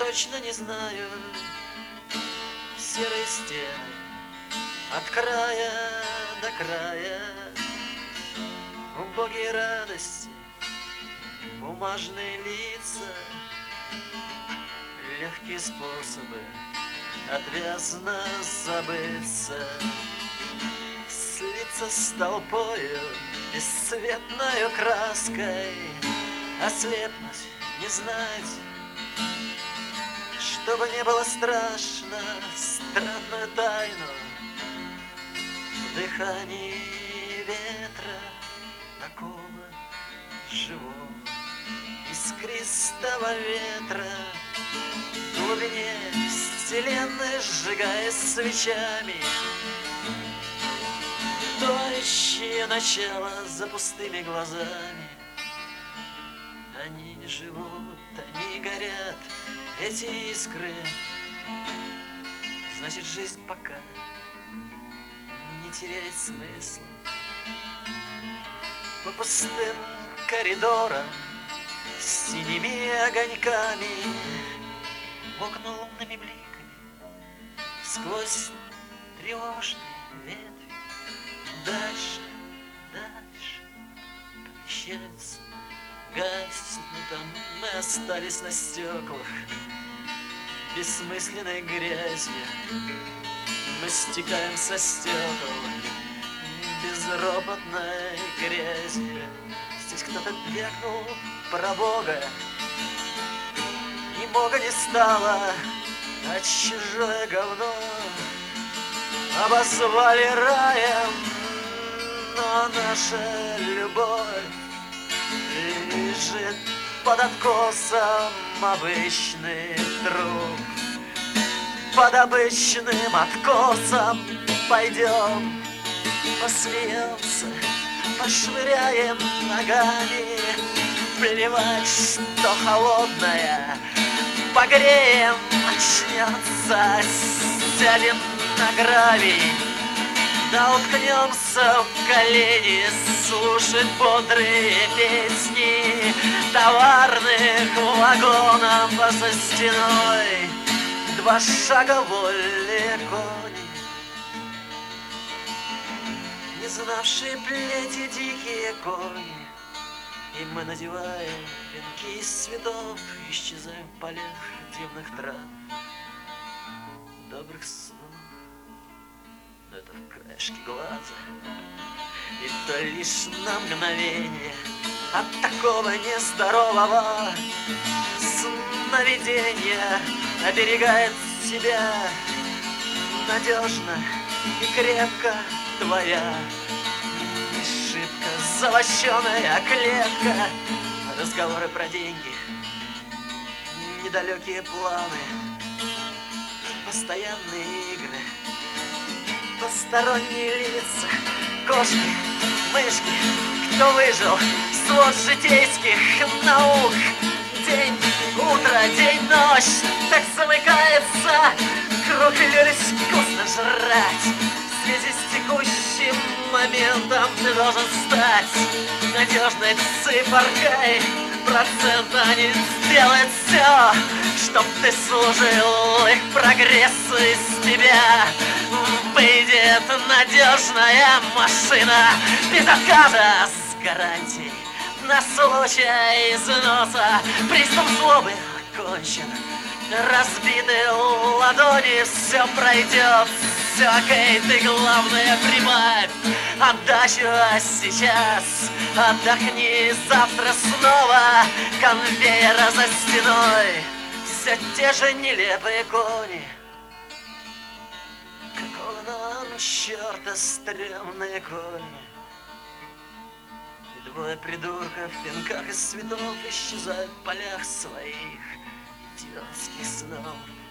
точно не знаю. Серые стены от края до края, убогие радости, бумажные лица, легкие способы отвязно забыться, слиться с толпою бесцветною краской, ослепнуть, не знать, чтобы не было страшно, странную тайну в дыхании ветра такого живого, искристого ветра в глубине вселенной, сжигая свечами тающие начало за пустыми глазами. Они не живут, они горят, эти искры. Значит, жизнь пока не теряет смысла. По пустым коридорам с синими огоньками, окна лунными бликами, сквозь тревожные ветви. Дальше, дальше помещаются, гаснут, а мы остались на стеклах бессмысленной грязью. Мы стекаем со стекол безропотной грязью. Здесь кто-то вякнул про Бога, и Бога не стало, а чужое говно обозвали раем. Но наша любовь лежит под откосом обычный труп. Под обычным откосом пойдем, посмеемся, пошвыряем ногами. Плевать, что холодное, погреем, очнется, сядем на гравий. Да уткнемся в колени, слушать бодрые песни товарных вагонов за стеной. Два шага воли кони, не знавшие плети дикие кони. И мы надеваем венки из цветов, исчезаем в полях дивных трав. Добрых снов, но это в краешке глаза, и то лишь на мгновение от такого нездорового сновидения оберегает тебя надежно и крепко твоя не шибко золощеная клетка. Разговоры про деньги, недалекие планы, постоянные игры, посторонние лица, кошки, мышки, кто выжил, свод житейских наук. День, утро, день, ночь, так замыкается круг, любишь вкусно жрать. В связи с текущим моментом ты должен стать надежной циферкой процента. Они сделают все, чтоб ты служил их прогрессу. Из тебя выйдет надежная машина без отказа, с гарантией на случай износа. Приступ злобы окончен, разбитые ладони, все пройдет, все окей, ты главное прибавь отдачу, а сейчас отдохни, завтра снова конвейера за стеной. Все те же нелепые кони, какого нам черта стрёмные кони. Двое придурков в венках из цветов исчезают в полях своих идиотских снов.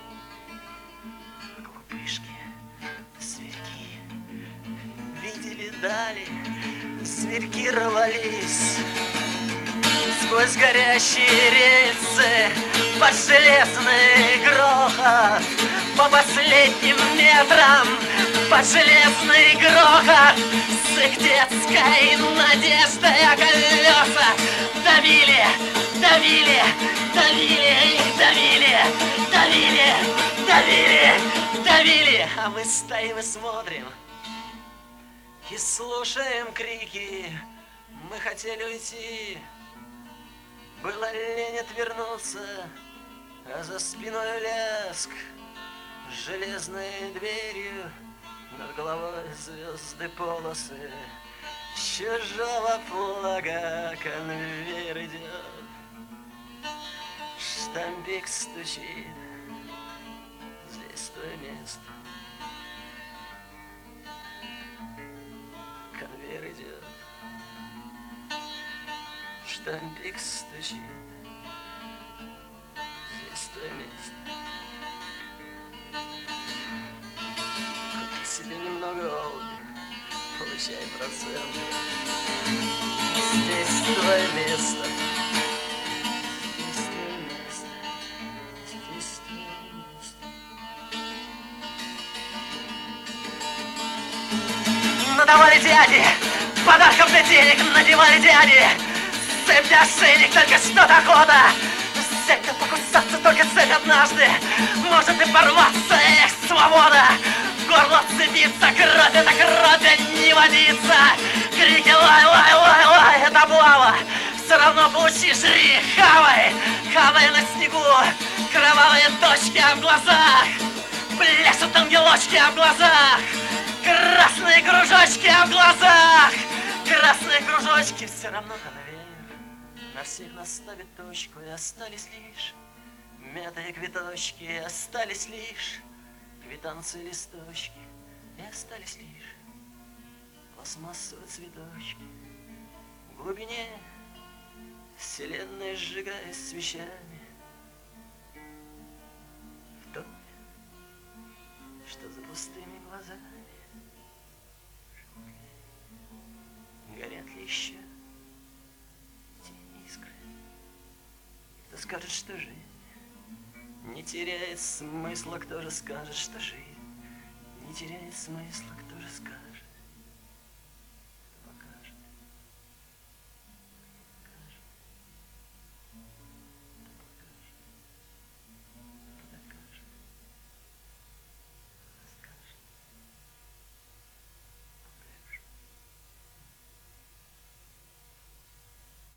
Глупышки, зверьки, видели дали, зверьки рвались сквозь горящие рельсы под железный грохот. По последним метрам под железный грохот с их детской надеждой о колеса давили, давили, давили, их давили давили, давили, давили, а мы стоим и смотрим и слушаем крики. Мы хотели уйти, было лень отвернуться, а за спиной лязг железной дверью, над головой звезды полосы чужого флага, конвейер идет, штампик стучит, здесь твое место. Конвейер идет, штампик стучит, здесь твое место. Купи себе немного Олди, получай проценты. Здесь твое место. Здесь твое место. Здесь твое место. Надавали дяди, подарков для денег надевали дяди. Цепь для ошейник, только что-то охота. Взять да покусаться, только цепь однажды может и порваться, эх, свобода. В горло вцепиться, кровь это кровь, не водится. Крики лай, лай, лай, лай, это облава. Все равно получи, жри, хавай. Хавай на снегу, кровавые точки в глазах. Пляшут ангелочки в глазах. Красные кружочки в глазах. Красные кружочки все равно конвейер на всех наставит точку, и остались лишь мятые квиточки, и остались лишь квитанции листочки, и остались лишь пластмассовые цветочки. В глубине вселенная сжигаясь свечами, в том, что за пустыми глазами горят ли еще искры. Кто скажет, что жизнь не теряет смысла, кто же скажет, что жизнь не теряет смысла, кто же скажет.